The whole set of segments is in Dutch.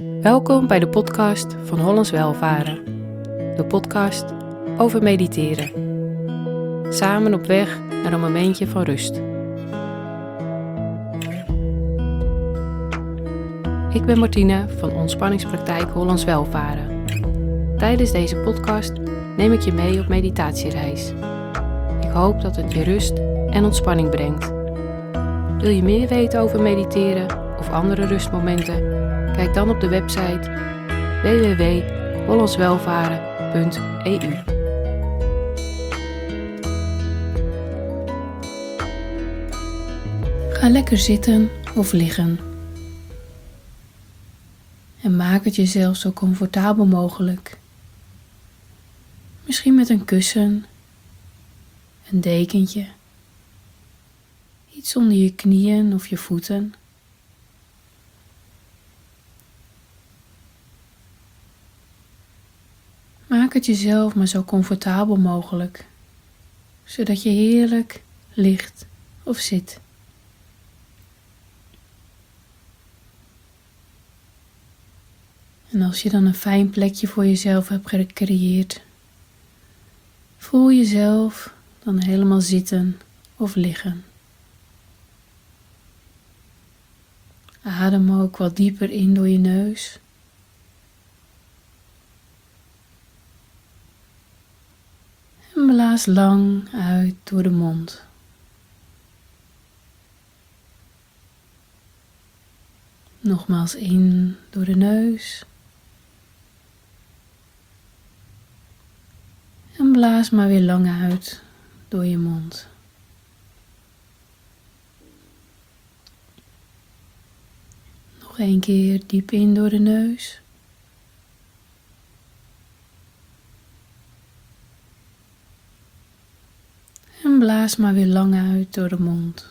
Welkom bij de podcast van Hollands Welvaren. De podcast over mediteren. Samen op weg naar een momentje van rust. Ik ben Martine van Ontspanningspraktijk Hollands Welvaren. Tijdens deze podcast neem ik je mee op meditatiereis. Ik hoop dat het je rust en ontspanning brengt. Wil je meer weten over mediteren of andere rustmomenten? Kijk dan op de website www.hollandswelvaren.eu. Ga lekker zitten of liggen. En maak het jezelf zo comfortabel mogelijk. Misschien met een kussen, een dekentje, iets onder je knieën of je voeten. Maak het jezelf maar zo comfortabel mogelijk, zodat je heerlijk ligt of zit. En als je dan een fijn plekje voor jezelf hebt gecreëerd, voel jezelf dan helemaal zitten of liggen. Adem ook wat dieper in door je neus. En blaas lang uit door de mond. Nogmaals in door de neus. En blaas maar weer lang uit door je mond. Nog een keer diep in door de neus. En blaas maar weer lang uit door de mond.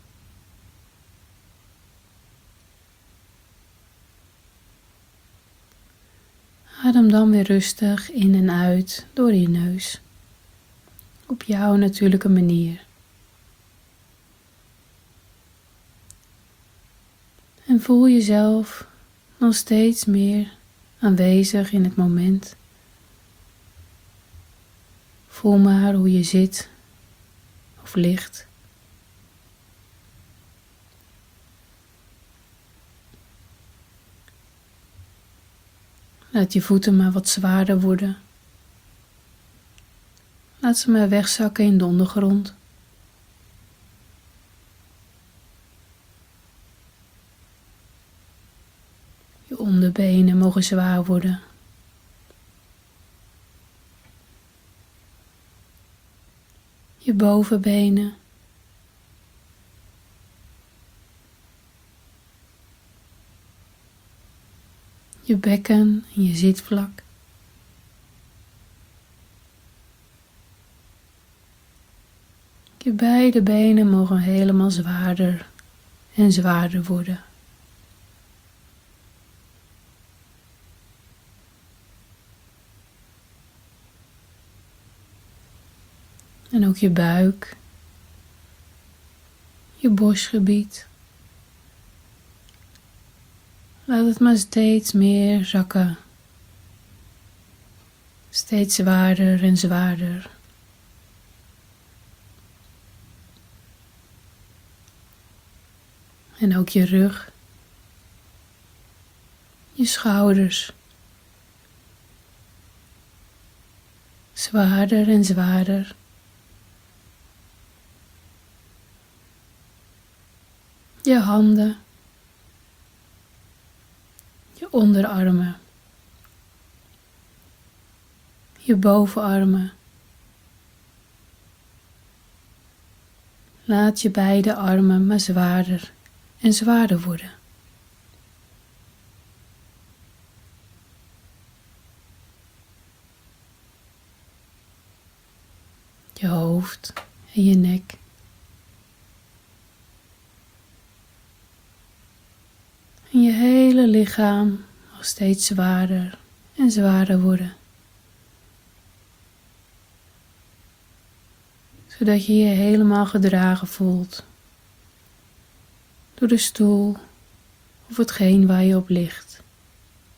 Adem dan weer rustig in en uit door je neus. Op jouw natuurlijke manier. En voel jezelf nog steeds meer aanwezig in het moment. Voel maar hoe je zit of ligt. Laat je voeten maar wat zwaarder worden. Laat ze maar wegzakken in de ondergrond. Je onderbenen mogen zwaar worden. Je bovenbenen. Je bekken en je zitvlak. Je beide benen mogen helemaal zwaarder en zwaarder worden. En ook je buik, je borstgebied. Laat het maar steeds meer zakken. Steeds zwaarder en zwaarder. En ook je rug, je schouders. Zwaarder en zwaarder. Je handen, je onderarmen, je bovenarmen. Laat je beide armen maar zwaarder en zwaarder worden. Je hoofd en je nek. En je hele lichaam mag steeds zwaarder en zwaarder worden. Zodat je je helemaal gedragen voelt door de stoel of hetgeen waar je op ligt.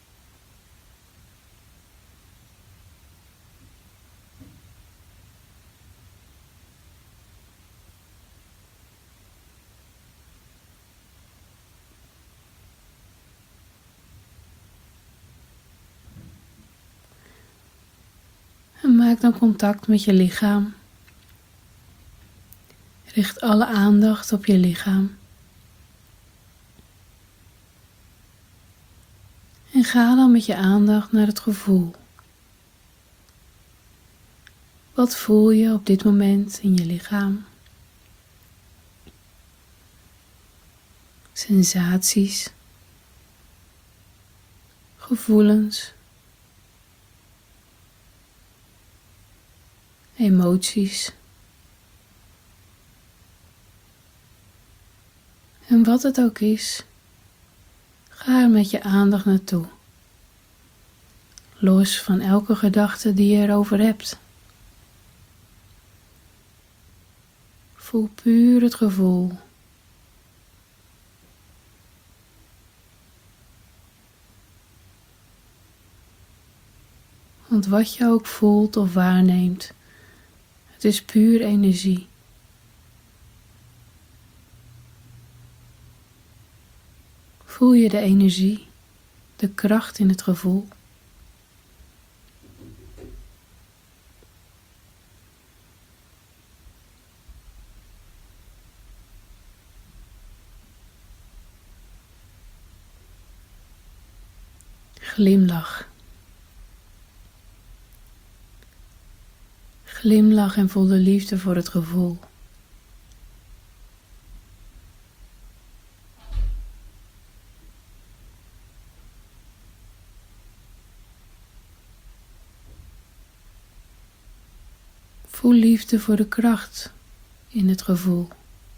Maak dan contact met je lichaam. Richt alle aandacht op je lichaam. En ga dan met je aandacht naar het gevoel. Wat voel je op dit moment in je lichaam? Sensaties, gevoelens, emoties. En wat het ook is, ga er met je aandacht naartoe. Los van elke gedachte die je erover hebt. Voel puur het gevoel. Want wat je ook voelt of waarneemt, het is puur energie. Voel je de energie, de kracht in het gevoel? Glimlach. Glimlach en voel de liefde voor het gevoel. Voel liefde voor de kracht in het gevoel.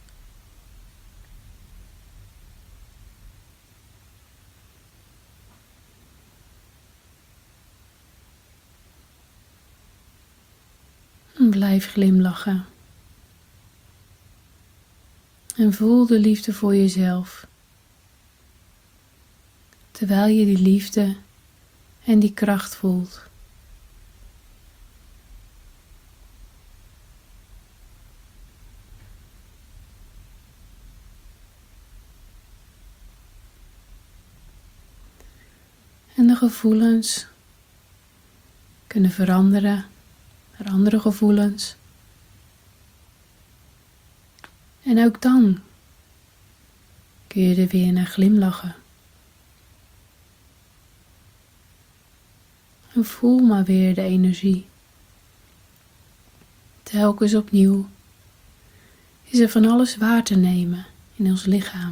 En blijf glimlachen. En voel de liefde voor jezelf. Terwijl je die liefde en die kracht voelt. En de gevoelens kunnen veranderen naar andere gevoelens. En ook dan kun je er weer naar glimlachen. En voel maar weer de energie. Telkens opnieuw is er van alles waar te nemen in ons lichaam.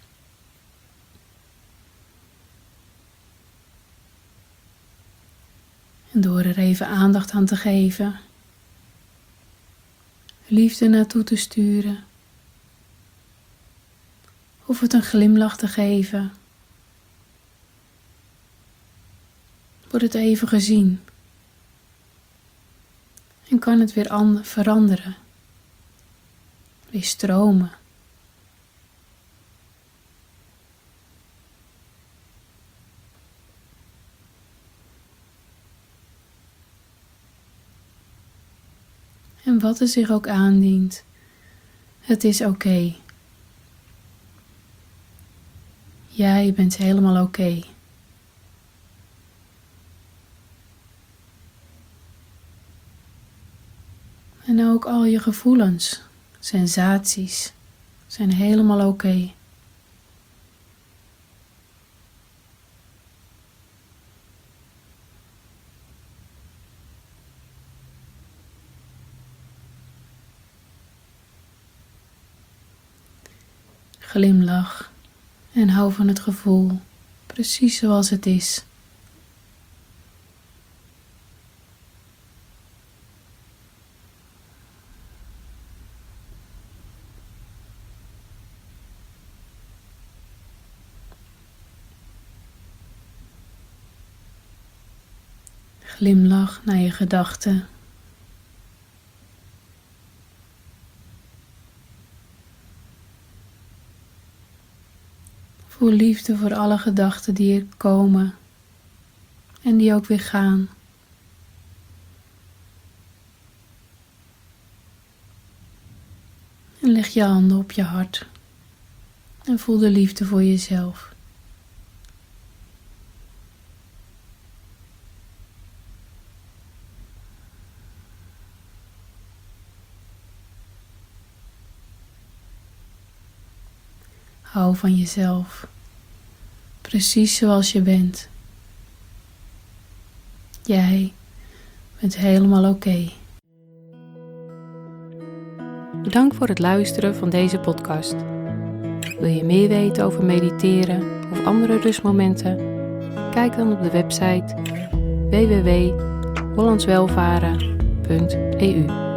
En door er even aandacht aan te geven, liefde naartoe te sturen, of het een glimlach te geven, wordt het even gezien en kan het weer veranderen, weer stromen. En wat er zich ook aandient, het is oké. Jij bent helemaal oké. En ook al je gevoelens, sensaties zijn helemaal oké. Glimlach en hou van het gevoel, precies zoals het is. Glimlach naar je gedachten. Voel liefde voor alle gedachten die er komen en die ook weer gaan. En leg je handen op je hart en voel de liefde voor jezelf. Hou van jezelf. Precies zoals je bent. Jij bent helemaal oké. Bedankt voor het luisteren van deze podcast. Wil je meer weten over mediteren of andere rustmomenten? Kijk dan op de website www.hollandswelvaren.eu.